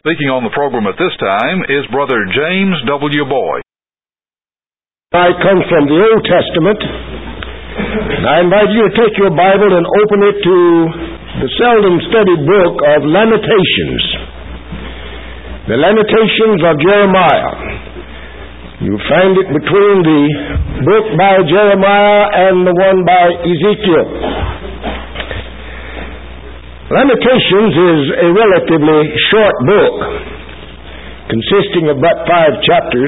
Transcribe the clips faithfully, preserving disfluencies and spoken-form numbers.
Speaking on the program at this time is Brother James W. Boyd. I come from the Old Testament. I invite you to take your Bible and open it to the seldom studied book of Lamentations. The Lamentations of Jeremiah. You'll find it between the book by Jeremiah and the one by Ezekiel. Lamentations is a relatively short book, consisting of but five chapters.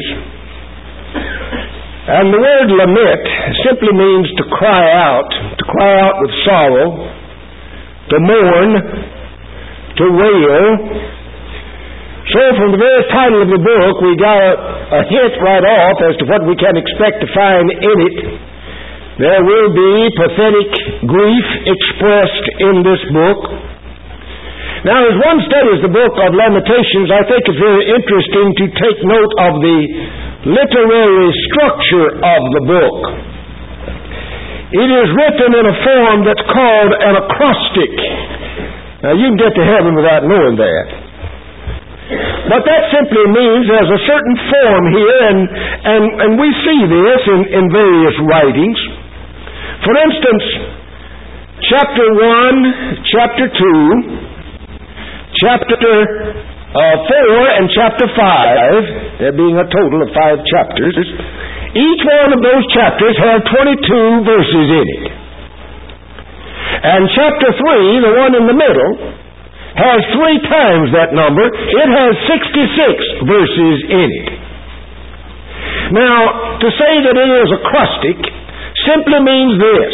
And the word lament simply means to cry out, to cry out with sorrow, to mourn, to wail. So from the very title of the book, we got a, a hint right off as to what we can expect to find in it. There will be pathetic grief expressed in this book. Now, as one studies the book of Lamentations, I think it's very interesting to take note of the literary structure of the book. It is written in a form that's called an acrostic. Now, you can get to heaven without knowing that. But that simply means there's a certain form here, and, and, and we see this in, in various writings. For instance, chapter one, chapter two, chapter uh, four, and chapter five, there being a total of five chapters, each one of those chapters have twenty-two verses in it. And chapter three, the one in the middle, has three times that number. It has sixty-six verses in it. Now, to say that it is acrostic simply means this.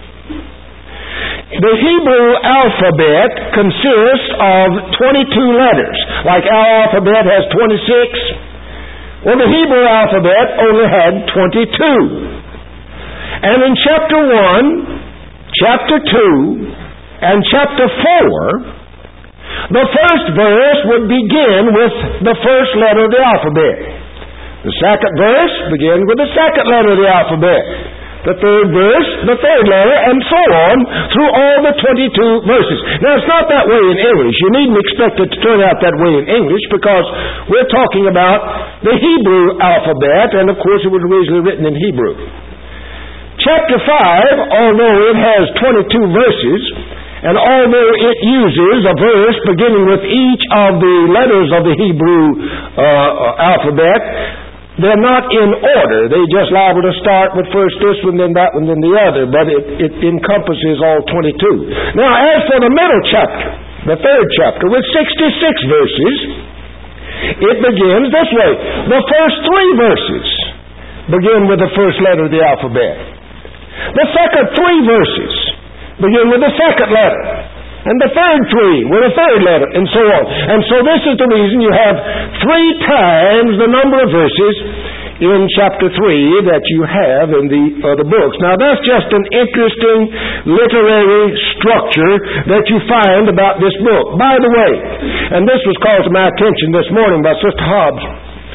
The Hebrew alphabet consists of twenty-two letters. Like our alphabet has twenty-six. Well, the Hebrew alphabet only had twenty-two. And in chapter one, chapter two, and chapter four, the first verse would begin with the first letter of the alphabet. The second verse begins with the second letter of the alphabet. The third verse, the third letter, and so on through all the twenty-two verses. Now, it's not that way in English. You needn't expect it to turn out that way in English because we're talking about the Hebrew alphabet, and of course it was originally written in Hebrew. Chapter five, although it has twenty-two verses, and although it uses a verse beginning with each of the letters of the Hebrew uh, alphabet, they're not in order. They just liable to start with first this one, then that one, then the other, but it, it encompasses all twenty-two. Now, as for the middle chapter, the third chapter, with sixty-six verses, it begins this way. The first three verses begin with the first letter of the alphabet. The second three verses begin with the second letter. And the third three with a third letter, and so on. And so this is the reason you have three times the number of verses in chapter three that you have in the other books. Now that's just an interesting literary structure that you find about this book. By the way, and this was called to my attention this morning by Sister Hobbs,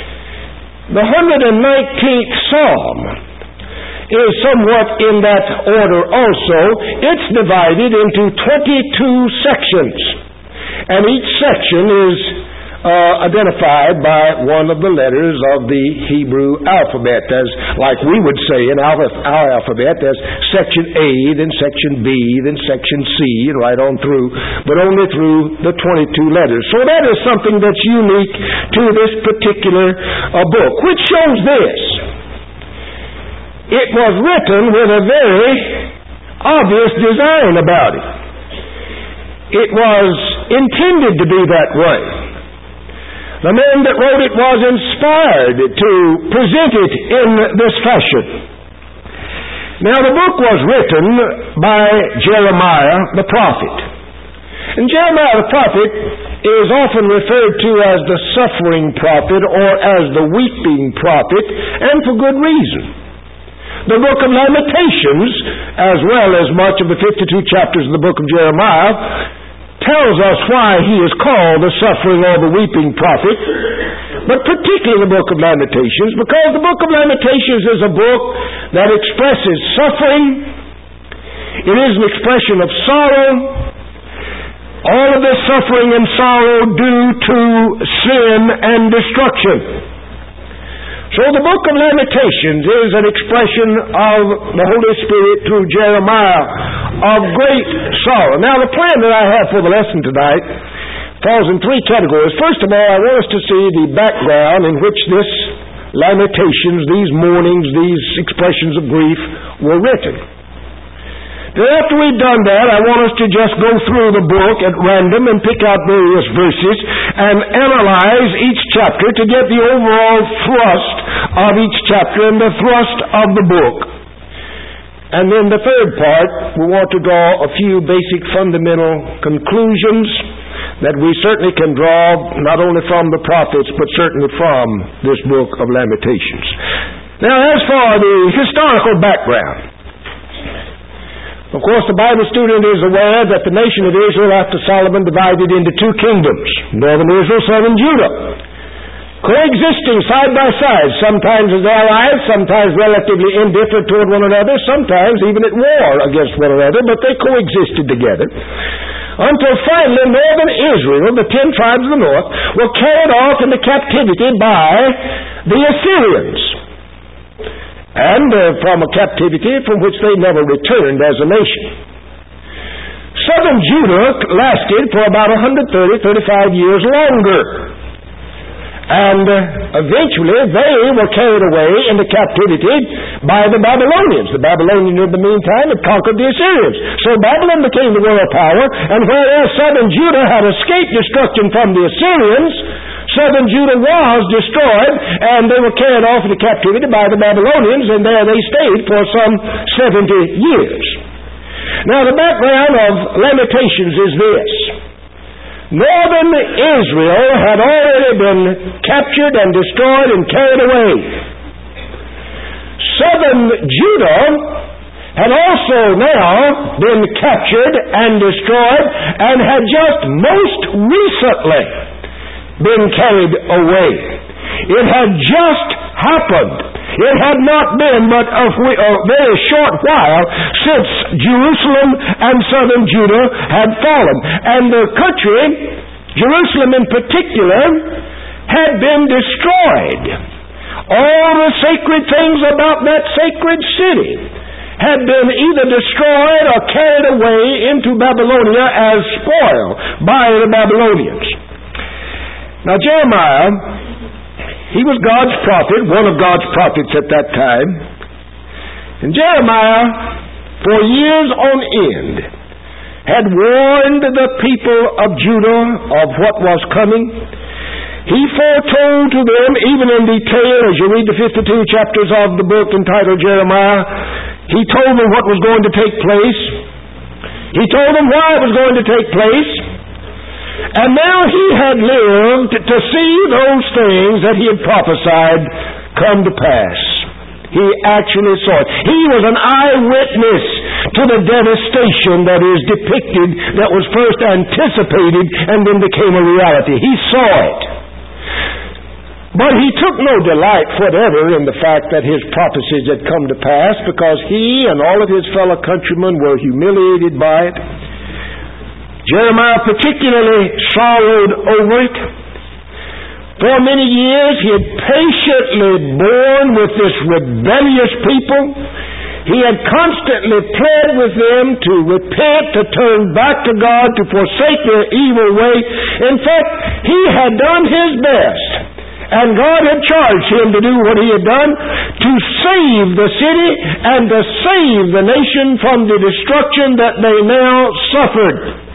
the one hundred nineteenth Psalm is somewhat in that order also. It's divided into twenty-two sections, and each section is uh, identified by one of the letters of the Hebrew alphabet, as like we would say in our, our alphabet, as section A, then section B, then section C, and right on through, but only through the twenty-two letters. So that is something that's unique to this particular uh, book, which shows this. It was written with a very obvious design about it. It was intended to be that way. The man that wrote it was inspired to present it in this fashion. Now, the book was written by Jeremiah the prophet. And Jeremiah the prophet is often referred to as the suffering prophet or as the weeping prophet, and for good reason. The book of Lamentations, as well as much of the fifty-two chapters of the book of Jeremiah, tells us why he is called the suffering or the weeping prophet, but particularly the book of Lamentations, because the book of Lamentations is a book that expresses suffering. It is an expression of sorrow. all of this suffering and sorrow due to sin and destruction. So the book of Lamentations is an expression of the Holy Spirit through Jeremiah of great sorrow. Now the plan that I have for the lesson tonight falls in three categories. First of all, I want us to see the background in which this Lamentations, these mournings, these expressions of grief were written. Then after we've done that, I want us to just go through the book at random and pick out various verses and analyze each chapter to get the overall thrust of each chapter and the thrust of the book. And then the third part, we want to draw a few basic fundamental conclusions that we certainly can draw not only from the prophets, but certainly from this book of Lamentations. Now, as for the historical background, of course, the Bible student is aware that the nation of Israel after Solomon divided into two kingdoms, northern Israel, southern Judah, coexisting side by side, sometimes as allies, sometimes relatively indifferent toward one another, sometimes even at war against one another, but they coexisted together. Until finally northern Israel, the ten tribes of the north, were carried off into captivity by the Assyrians. And uh, from a captivity from which they never returned as a nation. Southern Judah lasted for about one hundred thirty, thirty-five years longer. And uh, eventually they were carried away into captivity by the Babylonians. The Babylonians in the meantime had conquered the Assyrians. So Babylon became the world power, and whereas southern Judah had escaped destruction from the Assyrians, southern Judah was destroyed, and they were carried off into captivity by the Babylonians, and there they stayed for some seventy years. Now the background of Lamentations is this. Northern Israel had already been captured and destroyed and carried away. Southern Judah had also now been captured and destroyed and had just most recently been carried away. It had just happened. It had not been but a, a very short while since Jerusalem and southern Judah had fallen. And the country, Jerusalem in particular, had been destroyed. All the sacred things about that sacred city had been either destroyed or carried away into Babylonia as spoil by the Babylonians. Now Jeremiah, he was God's prophet, one of God's prophets at that time. And Jeremiah, for years on end, had warned the people of Judah of what was coming. He foretold to them, even in detail, as you read the fifty-two chapters of the book entitled Jeremiah, he told them what was going to take place. He told them why it was going to take place. And now he had lived to see those things that he had prophesied come to pass. He actually saw it. He was an eyewitness to the devastation that is depicted, that was first anticipated and then became a reality. He saw it. But he took no delight whatever in the fact that his prophecies had come to pass, because he and all of his fellow countrymen were humiliated by it. Jeremiah particularly sorrowed over it. For many years he had patiently borne with this rebellious people. He had constantly pled with them to repent, to turn back to God, to forsake their evil way. In fact, he had done his best, and God had charged him to do what he had done, to save the city and to save the nation from the destruction that they now suffered.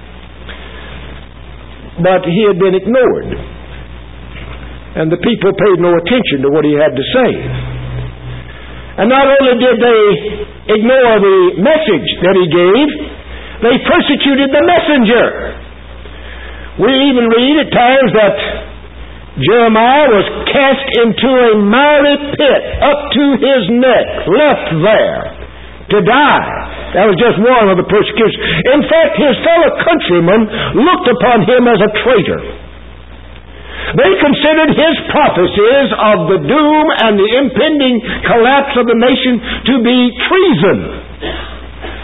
But he had been ignored, and the people paid no attention to what he had to say. And not only did they ignore the message that he gave, they persecuted the messenger. We even read at times that Jeremiah was cast into a miry pit up to his neck, left there to die. That was just one of the persecutions. In fact, his fellow countrymen looked upon him as a traitor. They considered his prophecies of the doom and the impending collapse of the nation to be treason.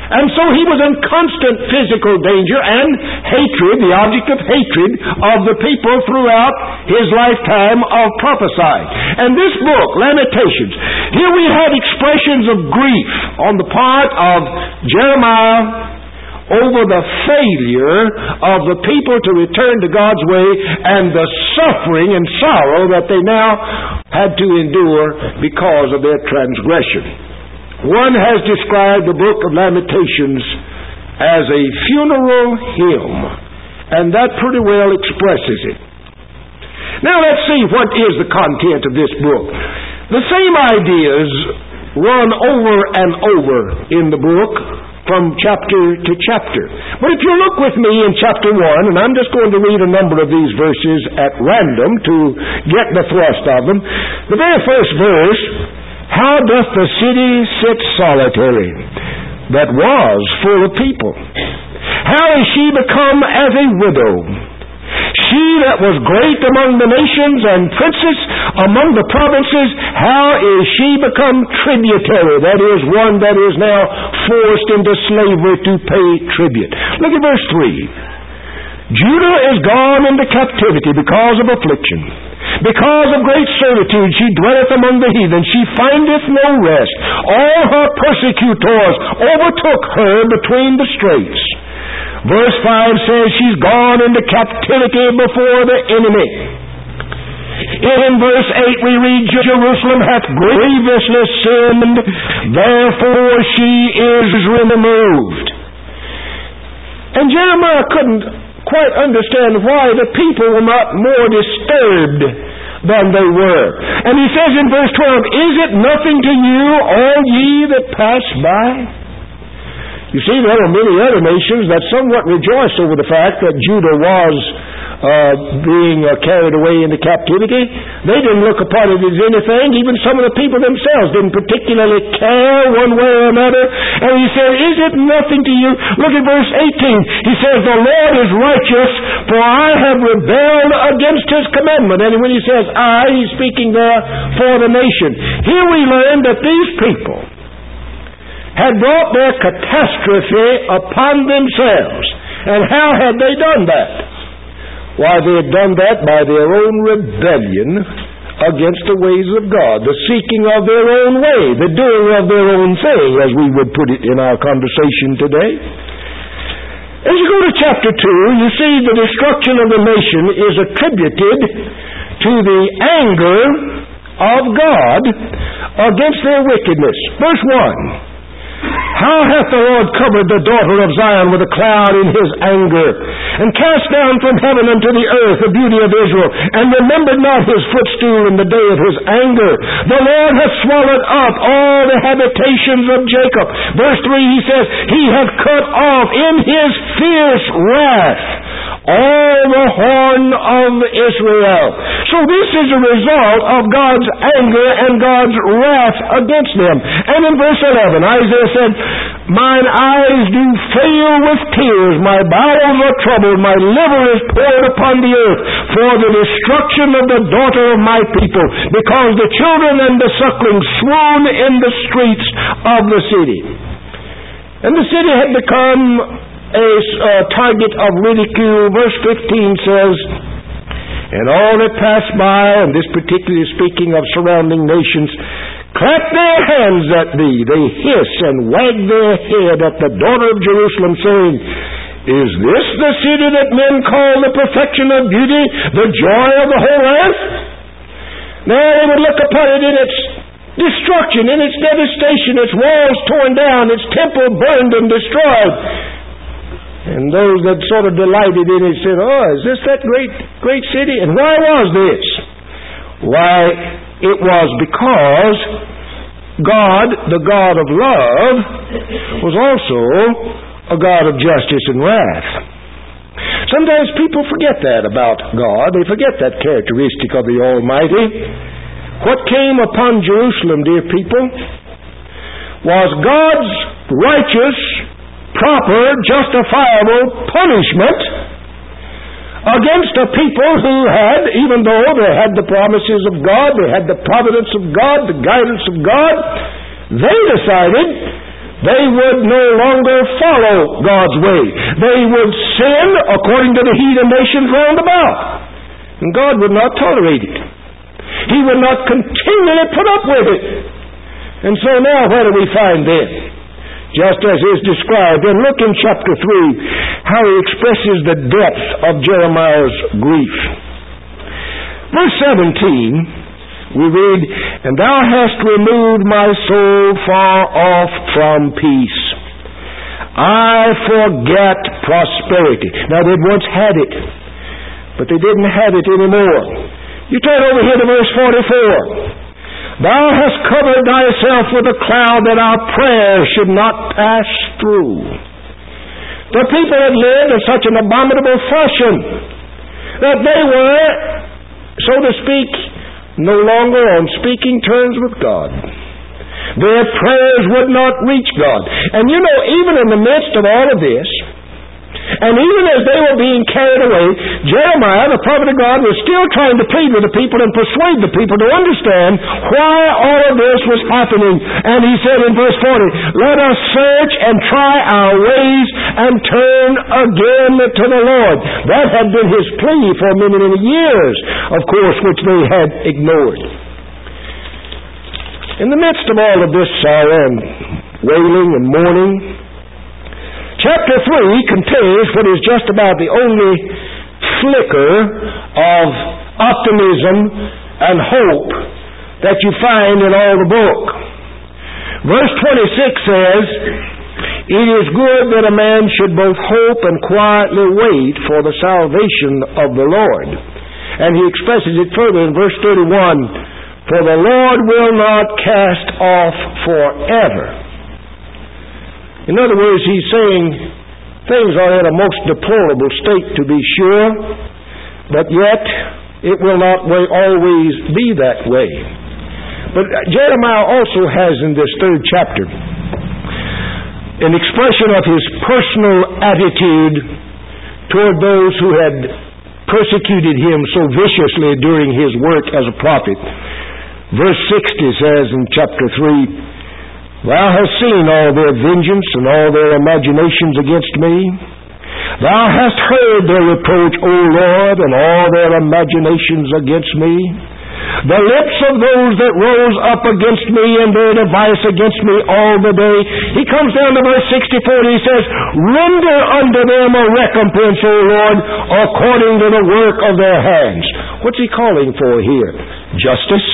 And so he was in constant physical danger and hatred, the object of hatred of the people throughout his lifetime of prophesying. And this book, Lamentations, here we have expressions of grief on the part of Jeremiah over the failure of the people to return to God's way and the suffering and sorrow that they now had to endure because of their transgression. One has described the book of Lamentations as a funeral hymn, and that pretty well expresses it. Now let's see what is the content of this book. The same ideas run over and over in the book from chapter to chapter. But if you look with me in chapter one, and I'm just going to read a number of these verses at random to get the thrust of them. The very first verse, how doth the city sit solitary that was full of people? How is she become as a widow? She that was great among the nations and princess among the provinces, how is she become tributary? That is, one that is now forced into slavery to pay tribute. Look at verse three. Judah is gone into captivity because of affliction. Because of great servitude she dwelleth among the heathen. She findeth no rest. All her persecutors overtook her between the straits. Verse five says she's gone into captivity before the enemy. In verse eight we read, Jerusalem hath grievously sinned, therefore she is removed. And Jeremiah couldn't quite understand why the people were not more disturbed than they were. And he says in verse twelve, is it nothing to you, all ye that pass by? You see, there were many other nations that somewhat rejoiced over the fact that Judah was uh, being uh, carried away into captivity. They didn't look upon it as anything. Even some of the people themselves didn't particularly care one way or another. And he said, is it nothing to you? Look at verse eighteen. He says, the Lord is righteous, for I have rebelled against his commandment. And when he says I, he's speaking there for the nation. Here we learn that these people had brought their catastrophe upon themselves. And how had they done that? Why, they had done that by their own rebellion against the ways of God, the seeking of their own way, the doing of their own thing, as we would put it in our conversation today. As you go to chapter two, you see the destruction of the nation is attributed to the anger of God against their wickedness. Verse one. How hath the Lord covered the daughter of Zion with a cloud in his anger, and cast down from heaven unto the earth the beauty of Israel, and remembered not his footstool in the day of his anger. The Lord hath swallowed up all the habitations of Jacob. Verse three, he says, he hath cut off in his fierce wrath all the horn of Israel. So this is a result of God's anger and God's wrath against them. And in verse eleven, Isaiah said, mine eyes do fail with tears, my bowels are troubled, my liver is poured upon the earth for the destruction of the daughter of my people, because the children and the sucklings swoon in the streets of the city. And the city had become a uh, target of ridicule. Verse fifteen says, and all that pass by, and this particularly speaking of surrounding nations, clap their hands at thee. They hiss and wag their head at the daughter of Jerusalem, saying, is this the city that men call the perfection of beauty, the joy of the whole earth? Now they would look upon it in its destruction, in its devastation, its walls torn down, its temple burned and destroyed. And those that sort of delighted in it said, oh, is this that great, great city? And why was this? Why, it was because God, the God of love, was also a God of justice and wrath. Sometimes people forget that about God. They forget that characteristic of the Almighty. What came upon Jerusalem, dear people, was God's righteous, proper, justifiable punishment against a people who had, even though they had the promises of God, they had the providence of God, the guidance of God, they decided They would no longer follow God's way. They would sin according to the heathen nations round about. And God would not tolerate it. He would not continually put up with it. And so now what do we find then? Just as is described. And look in chapter three, how he expresses the depth of Jeremiah's grief. Verse seventeen, we read, "And thou hast removed my soul far off from peace. I forget prosperity." Now they'd once had it, but they didn't have it anymore. You turn over here to verse forty-four. "Thou hast covered thyself with a cloud that our prayers should not pass through." The people had lived in such an abominable fashion that they were, so to speak, no longer on speaking terms with God. Their prayers would not reach God. And you know, even in the midst of all of this, and even as they were being carried away, Jeremiah, the prophet of God, was still trying to plead with the people and persuade the people to understand why all of this was happening. And he said in verse forty, "Let us search and try our ways and turn again to the Lord." That had been his plea for many, many years, of course, which they had ignored. In the midst of all of this sorrow and wailing and mourning, chapter three contains what is just about the only flicker of optimism and hope that you find in all the book. Verse twenty-six says, "It is good that a man should both hope and quietly wait for the salvation of the Lord." And he expresses it further in verse thirty-one, "For the Lord will not cast off forever." In other words, he's saying things are in a most deplorable state, to be sure, but yet it will not always be that way. But Jeremiah also has in this third chapter an expression of his personal attitude toward those who had persecuted him so viciously during his work as a prophet. Verse sixty says in chapter three, "Thou hast seen all their vengeance and all their imaginations against me. Thou hast heard their reproach, O Lord, and all their imaginations against me. The lips of those that rose up against me and their device against me all the day." He comes down to verse sixty-four and he says, "Render unto them a recompense, O Lord, according to the work of their hands." What's he calling for here? Justice.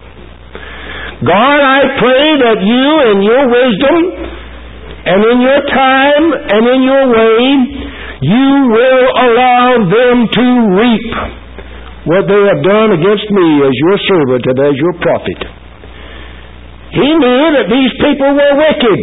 God, I pray that you in your wisdom and in your time and in your way, you will allow them to reap what they have done against me as your servant and as your prophet. He knew that these people were wicked.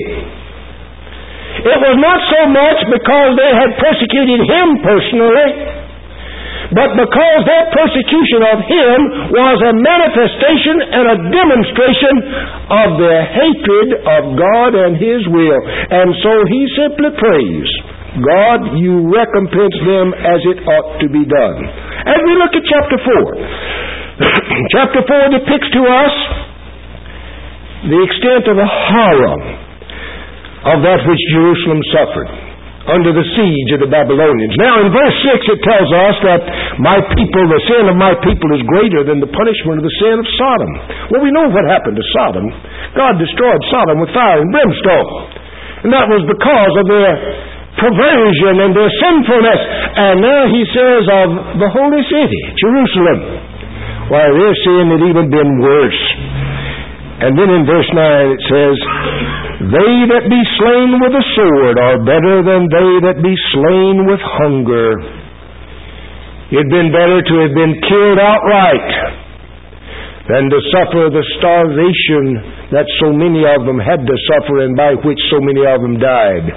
It was not so much because they had persecuted him personally, but because that persecution of him was a manifestation and a demonstration of their hatred of God and his will. And so he simply prays, "God, you recompense them as it ought to be done." As we look at chapter four, chapter four depicts to us the extent of the horror of that which Jerusalem suffered under the siege of the Babylonians. Now in verse six it tells us that my people, the sin of my people is greater than the punishment of the sin of Sodom. Well, we know what happened to Sodom. God destroyed Sodom with fire and brimstone. And that was because of their perversion and their sinfulness. And now he says of the holy city, Jerusalem, why, their sin had even been worse. And then in verse nine it says, "They that be slain with the sword are better than they that be slain with hunger." It had been better to have been killed outright than to suffer the starvation that so many of them had to suffer and by which so many of them died.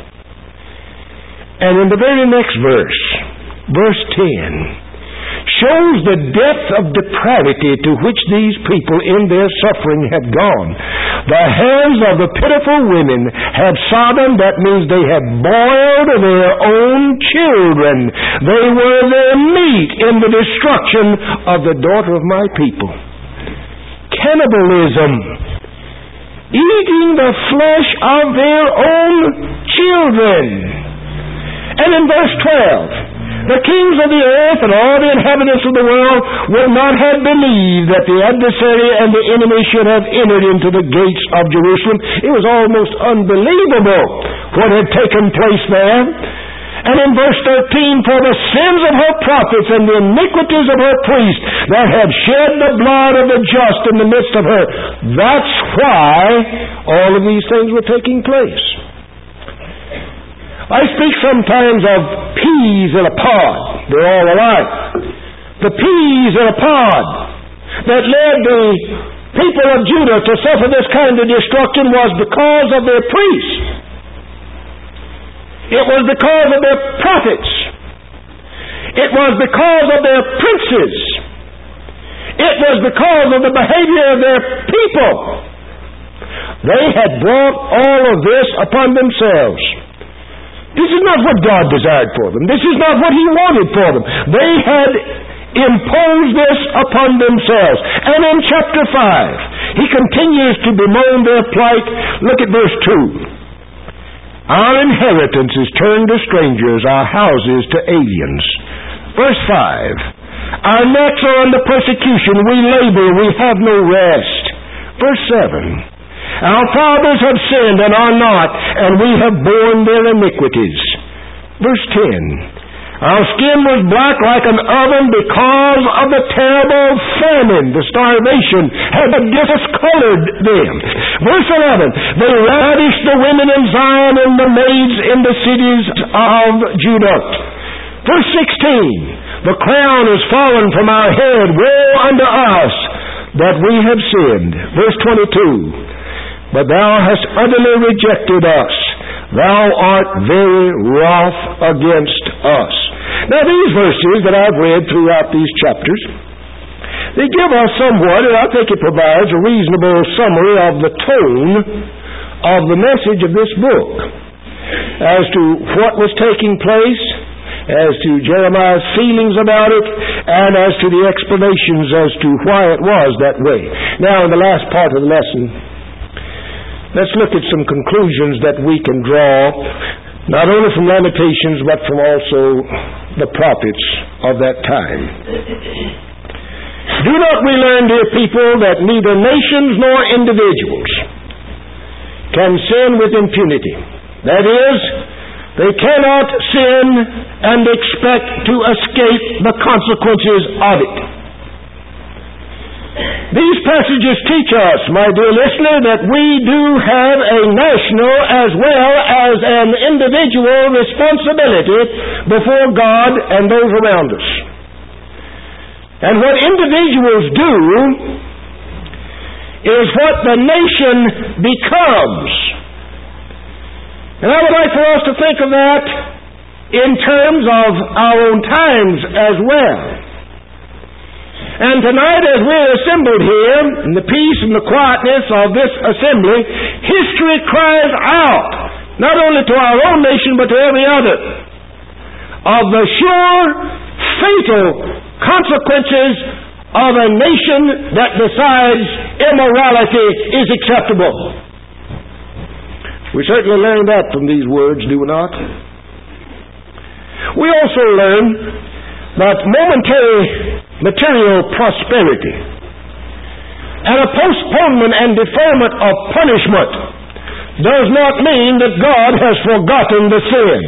And in the very next verse, verse ten, shows the depth of depravity to which these people in their suffering had gone. The hands of the pitiful women had Sodom, that means they had boiled their own children. They were their meat in the destruction of the daughter of my people. Cannibalism eating the flesh of their own children. And in verse twelve, the kings of the earth and all the inhabitants of the world would not have believed that the adversary and the enemy should have entered into the gates of Jerusalem. It was almost unbelievable what had taken place there. And in verse thirteen, for the sins of her prophets and the iniquities of her priests that had shed the blood of the just in the midst of her. That's why all of these things were taking place. I speak sometimes of peas in a pod. They're all alike. The peas in a pod that led the people of Judah to suffer this kind of destruction was because of their priests. It was because of their prophets. It was because of their princes. It was because of the behavior of their people. They had brought all of this upon themselves. This is not what God desired for them. This is not what He wanted for them. They had imposed this upon themselves. And in chapter five, He continues to bemoan their plight. Look at verse two. Our inheritance is turned to strangers, our houses to aliens. Verse five. Our necks are under persecution. We labor, we have no rest. Verse seven. Our fathers have sinned and are not, and we have borne their iniquities. Verse ten. Our skin was black like an oven because of the terrible famine. The starvation had discolored them. Verse eleven. They ravished the women in Zion and the maids in the cities of Judah. Verse sixteen. The crown is fallen from our head. Woe unto us that we have sinned. Verse twenty-two. But thou hast utterly rejected us. Thou art very wroth against us. Now these verses that I've read throughout these chapters, they give us somewhat, and I think it provides a reasonable summary of the tone of the message of this book as to what was taking place, as to Jeremiah's feelings about it, and as to the explanations as to why it was that way. Now in the last part of the lesson, let's look at some conclusions that we can draw, not only from Lamentations, but from also the prophets of that time. Do not we learn, dear people, that neither nations nor individuals can sin with impunity? That is, they cannot sin and expect to escape the consequences of it. These passages teach us, my dear listener, that we do have a national as well as an individual responsibility before God and those around us. And what individuals do is what the nation becomes. And I would like for us to think of that in terms of our own times as well. And tonight, as we're assembled here, in the peace and the quietness of this assembly, history cries out, not only to our own nation, but to every other, of the sure, fatal consequences of a nation that decides immorality is acceptable. We certainly learn that from these words, do we not? We also learn that momentary material prosperity and a postponement and deferment of punishment does not mean that God has forgotten the sin.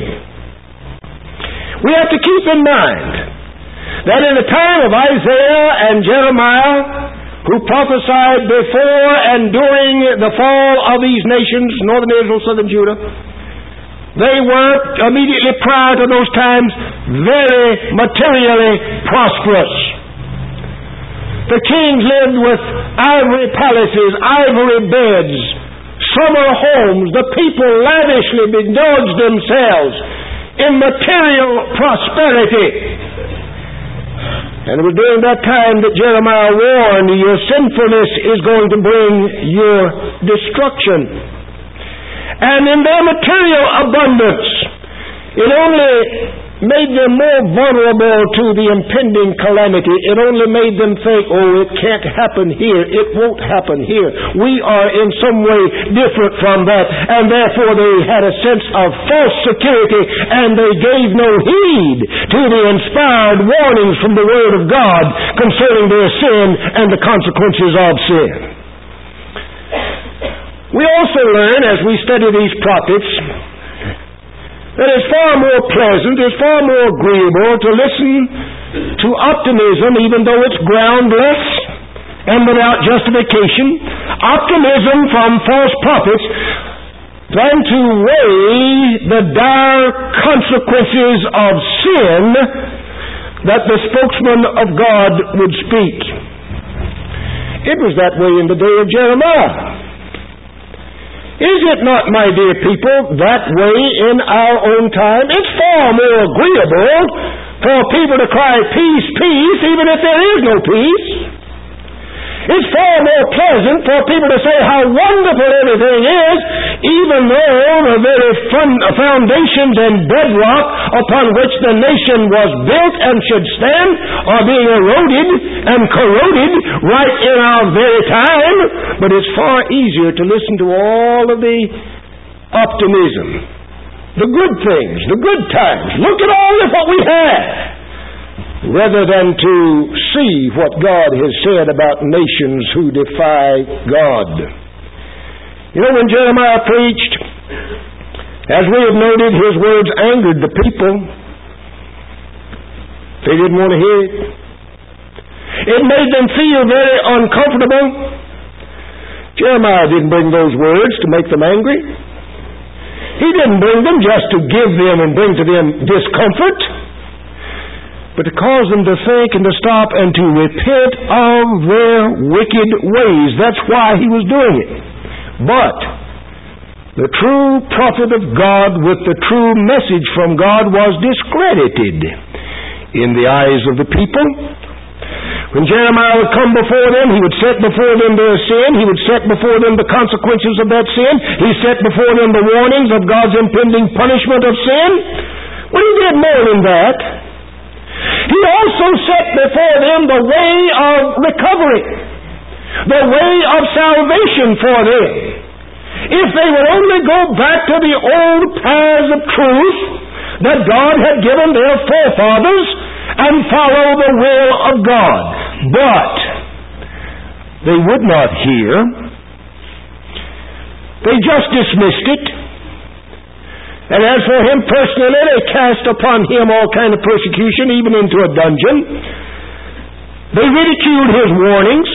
We have to keep in mind that in the time of Isaiah and Jeremiah, who prophesied before and during the fall of these nations, northern Israel, southern Judah, they were immediately prior to those times very materially prosperous. The kings lived with ivory palaces, ivory beds, summer homes. The people lavishly indulged themselves in material prosperity. And it was during that time that Jeremiah warned, your sinfulness is going to bring your destruction. And in their material abundance, it only made them more vulnerable to the impending calamity. It only made them think, oh, it can't happen here. It won't happen here. We are in some way different from that. And therefore they had a sense of false security, and they gave no heed to the inspired warnings from the Word of God concerning their sin and the consequences of sin. We also learn, as we study these prophets, that it's far more pleasant, it's far more agreeable to listen to optimism, even though it's groundless and without justification, optimism from false prophets, than to weigh the dire consequences of sin that the spokesman of God would speak. It was that way in the day of Jeremiah. Is it not, my dear people, that way in our own time? It's far more agreeable for people to cry, peace, peace, even if there is no peace. It's far more pleasant for people to say how wonderful everything is, even though the very foundations and bedrock upon which the nation was built and should stand are being eroded and corroded right in our very time. But it's far easier to listen to all of the optimism, the good things, the good times. Look at all of what we have, rather than to see what God has said about nations who defy God. You know, when Jeremiah preached, as we have noted, his words angered the people. They didn't want to hear it. It made them feel very uncomfortable. Jeremiah didn't bring those words to make them angry. He didn't bring them just to give them and bring to them discomfort, but to cause them to think and to stop and to repent of their wicked ways. That's why he was doing it. But the true prophet of God with the true message from God was discredited in the eyes of the people. When Jeremiah would come before them, he would set before them their sin. He would set before them the consequences of that sin. He set before them the warnings of God's impending punishment of sin. Well, he did more than that. He also set before them the way of recovery, the way of salvation for them. If they would only go back to the old paths of truth that God had given their forefathers and follow the will of God. But they would not hear. They just dismissed it. And as for him personally, they cast upon him all kind of persecution, even into a dungeon. They ridiculed his warnings.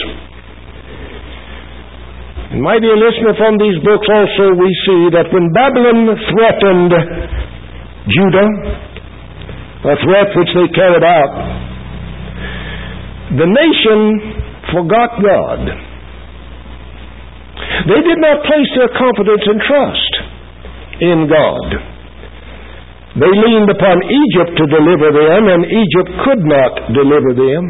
And my dear listener, from these books also we see that when Babylon threatened Judah, a threat which they carried out, the nation forgot God. They did not place their confidence and trust in God. They leaned upon Egypt to deliver them, and Egypt could not deliver them.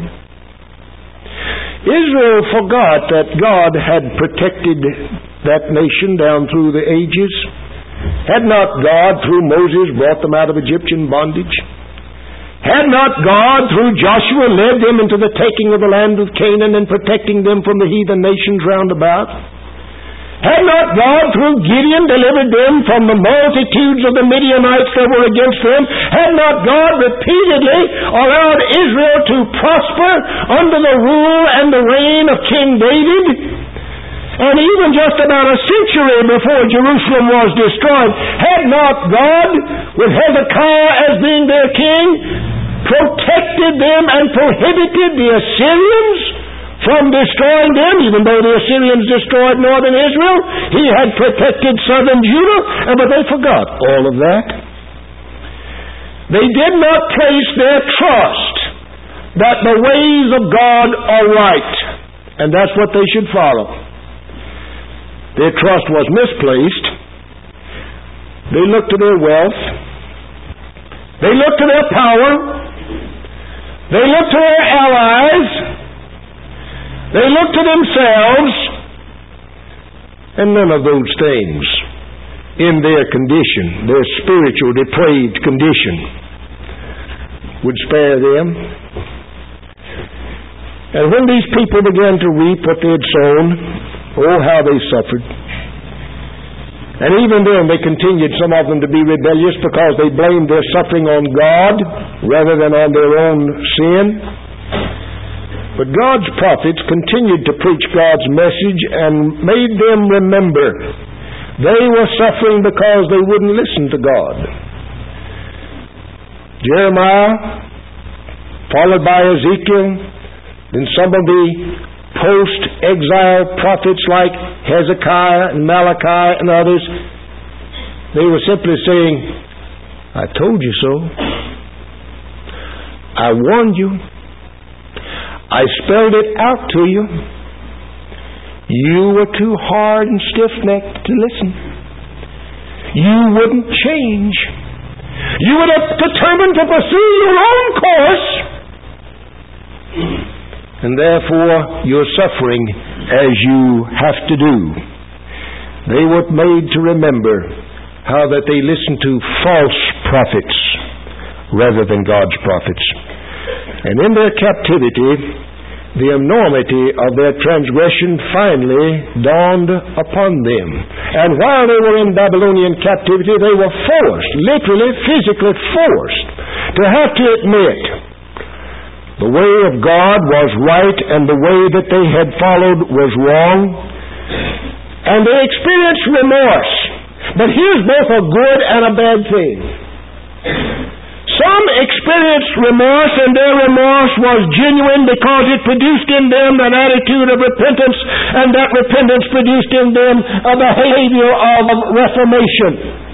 Israel forgot that God had protected that nation down through the ages. Had not God, through Moses, brought them out of Egyptian bondage? Had not God, through Joshua, led them into the taking of the land of Canaan and protecting them from the heathen nations round about? Had not God, through Gideon, delivered them from the multitudes of the Midianites that were against them? Had not God repeatedly allowed Israel to prosper under the rule and the reign of King David? And even just about a century before Jerusalem was destroyed, had not God, with Hezekiah as being their king, protected them and prohibited the Assyrians from destroying them? Even though the Assyrians destroyed northern Israel, he had protected southern Judah, but they forgot all of that. They did not place their trust that the ways of God are right, and that's what they should follow. Their trust was misplaced. They looked to their wealth. They looked to their power. They looked to their allies. They looked to themselves, and none of those things in their condition, their spiritual depraved condition, would spare them. And when these people began to reap what they had sown, oh, how they suffered. And even then they continued, some of them, to be rebellious because they blamed their suffering on God rather than on their own sin. But God's prophets continued to preach God's message and made them remember they were suffering because they wouldn't listen to God. Jeremiah, followed by Ezekiel, then some of the post-exile prophets like Hezekiah and Malachi and others, they were simply saying, I told you so. I warned you. I spelled it out to you. You were too hard and stiff-necked to listen. You wouldn't change. You were determined to pursue your own course. And therefore you're suffering as you have to do. They were made to remember how that they listened to false prophets rather than God's prophets. And in their captivity, the enormity of their transgression finally dawned upon them. And while they were in Babylonian captivity, they were forced, literally, physically forced, to have to admit the way of God was right and the way that they had followed was wrong. And they experienced remorse. But here's both a good and a bad thing. Some experienced remorse, and their remorse was genuine because it produced in them an attitude of repentance, and that repentance produced in them a behavior of reformation.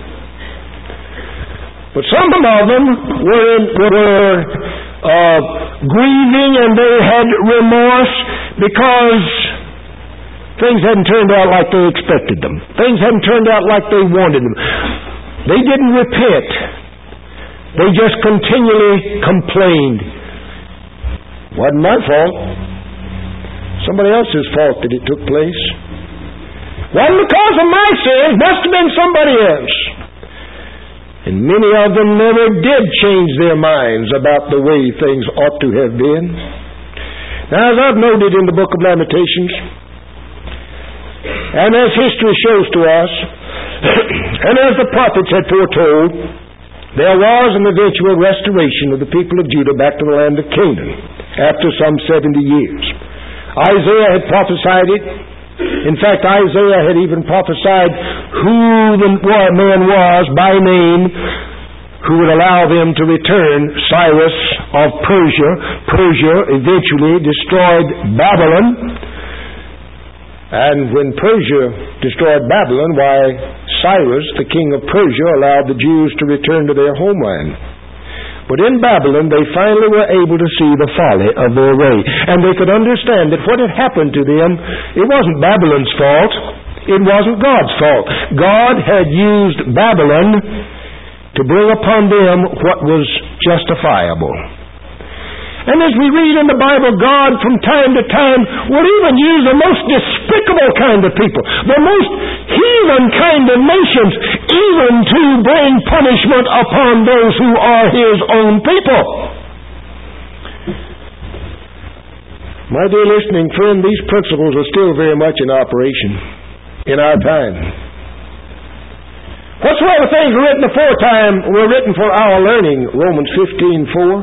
But some of them were, in, were uh, grieving, and they had remorse because things hadn't turned out like they expected them. Things hadn't turned out like they wanted them. They didn't repent. They just continually complained. Wasn't my fault. Somebody else's fault that it took place. Wasn't because of my sins. Must have been somebody else. And many of them never did change their minds about the way things ought to have been. Now, as I've noted in the book of Lamentations, and as history shows to us, and as the prophets had foretold, there was an eventual restoration of the people of Judah back to the land of Canaan after some seventy years. Isaiah had prophesied it. In fact, Isaiah had even prophesied who the man was by name who would allow them to return. Cyrus of Persia. Persia eventually destroyed Babylon. And when Persia destroyed Babylon, why, Cyrus, the king of Persia, allowed the Jews to return to their homeland. But in Babylon, they finally were able to see the folly of their way. And they could understand that what had happened to them, it wasn't Babylon's fault. It wasn't God's fault. God had used Babylon to bring upon them what was justifiable. And as we read in the Bible, God from time to time will even use the most despicable kind of people, the most heathen kind of nations, even to bring punishment upon those who are His own people. My dear listening friend, these principles are still very much in operation in our time. Whatsoever things were written aforetime were written for our learning, Romans fifteen four.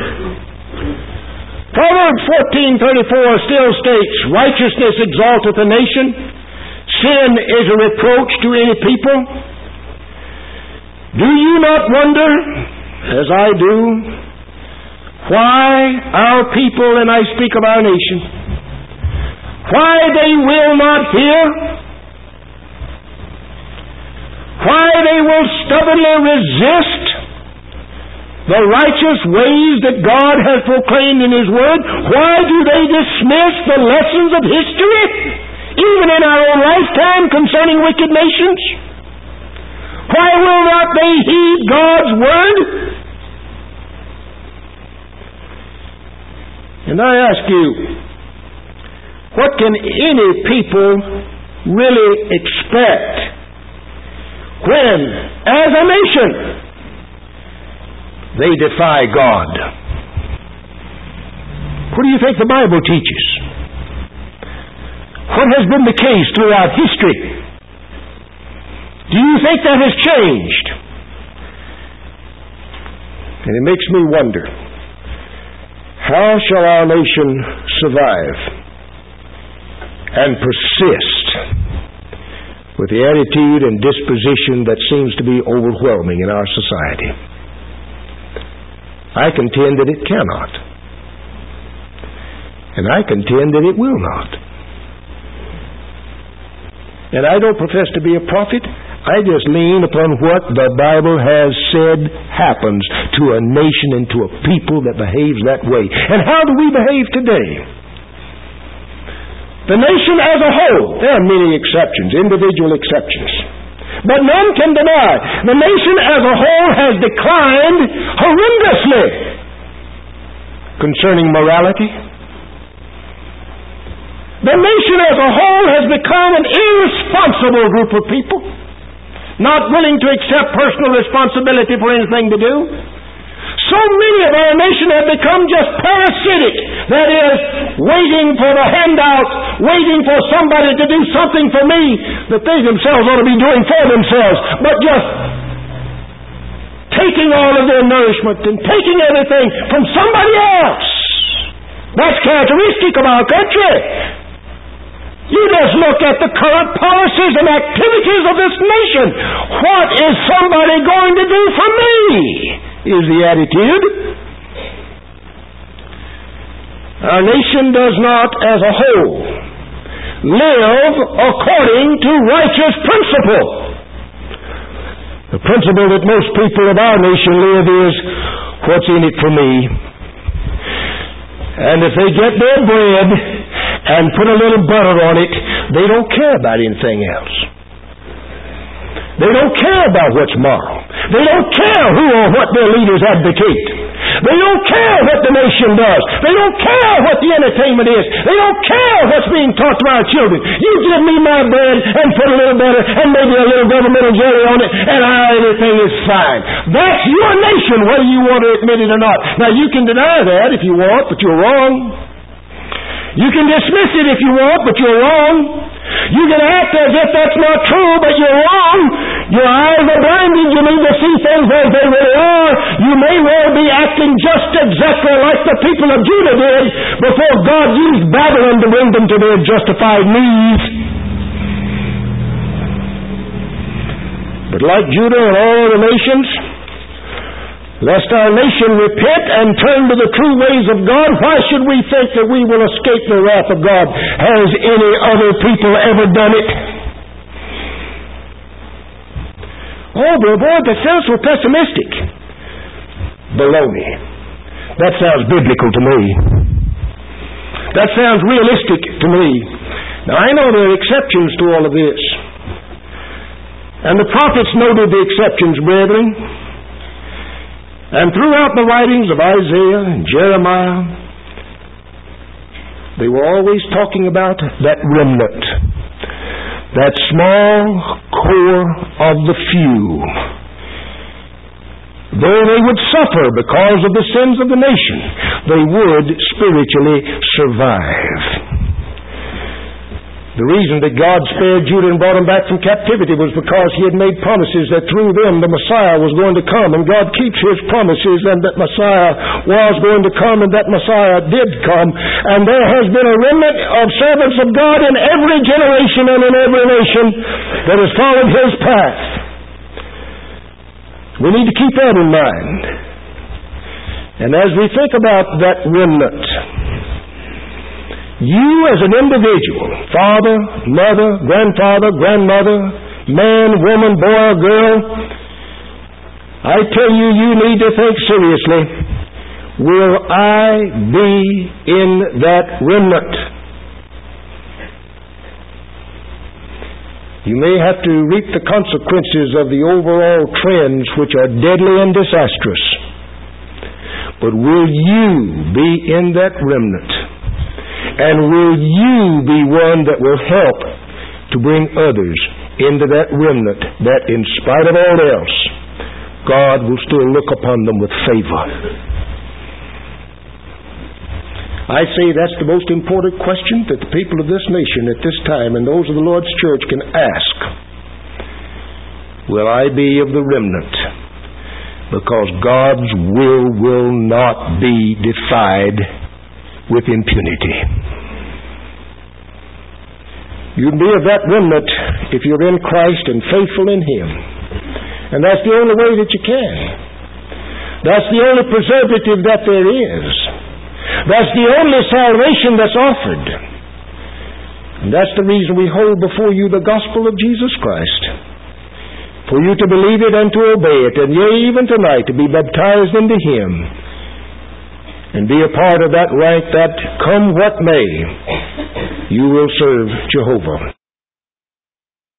Proverbs fourteen thirty-four still states, righteousness exalteth a nation, sin is a reproach to any people. Do you not wonder, as I do, why our people, and I speak of our nation, why they will not hear? Why they will stubbornly resist the righteous ways that God has proclaimed in His Word? Why do they dismiss the lessons of history, even in our own lifetime, concerning wicked nations? Why will not they heed God's Word? And I ask you, what can any people really expect when, as a nation, They defy God. What do you think the Bible teaches? What has been the case throughout history? Do you think that has changed? And it makes me wonder, how shall our nation survive and persist with the attitude and disposition that seems to be overwhelming in our society? I contend that it cannot. And I contend that it will not. And I don't profess to be a prophet. I just lean upon what the Bible has said happens to a nation and to a people that behaves that way. And how do we behave today? The nation as a whole, there are many exceptions, individual exceptions, but none can deny the nation as a whole has declined horrendously concerning morality. The nation as a whole has become an irresponsible group of people, not willing to accept personal responsibility for anything to do. So many of our nation have become just parasitic, that is, waiting for the handout, waiting for somebody to do something for me that they themselves ought to be doing for themselves, but just taking all of their nourishment and taking everything from somebody else. That's characteristic of our country. You just look at the current policies and activities of this nation. What is somebody going to do for me? Is the attitude. Our nation does not, as a whole, live according to righteous principle. The principle that most people of our nation live is, what's in it for me? And if they get their bread and put a little butter on it, they don't care about anything else. They don't care about what's moral. They don't care who or what their leaders advocate. They don't care what the nation does. They don't care what the entertainment is. They don't care what's being taught to our children. You give me my bread and put a little butter and maybe a little governmental jelly on it, and everything is fine. That's your nation, whether you want to admit it or not. Now, you can deny that if you want, but you're wrong. You can dismiss it if you want, but you're wrong. You can act as if that's not true, but you're wrong. Your eyes are blinded. You need to see things as they really are. You may well be acting just exactly like the people of Judah did before God used Babylon to bring them to their justified knees. But like Judah and all other nations, lest our nation repent and turn to the true ways of God, why should we think that we will escape the wrath of God? Has any other people ever done it? Oh, but boy, that sounds so pessimistic. Baloney. That sounds biblical to me. That sounds realistic to me. Now, I know there are exceptions to all of this. And the prophets noted the exceptions, brethren. And throughout the writings of Isaiah and Jeremiah, they were always talking about that remnant, that small core of the few. Though they would suffer because of the sins of the nation, they would spiritually survive. The reason that God spared Judah and brought them back from captivity was because He had made promises that through them the Messiah was going to come. And God keeps His promises, and that Messiah was going to come, and that Messiah did come. And there has been a remnant of servants of God in every generation and in every nation that has followed His path. We need to keep that in mind. And as we think about that remnant, you as an individual, father, mother, grandfather, grandmother, man, woman, boy, or girl, I tell you, you need to think seriously, will I be in that remnant? You may have to reap the consequences of the overall trends which are deadly and disastrous. But will you be in that remnant? And will you be one that will help to bring others into that remnant that, in spite of all else, God will still look upon them with favor. I say that's the most important question that the people of this nation at this time and those of the Lord's church can ask. Will I be of the remnant? Because God's will will not be defied with impunity. You can be of that remnant if you're in Christ and faithful in Him. And that's the only way that you can. That's the only preservative that there is. That's the only salvation that's offered. And that's the reason we hold before you the gospel of Jesus Christ. For you to believe it and to obey it, and yea, even tonight, to be baptized into Him, and be a part of that rank that, come what may, you will serve Jehovah.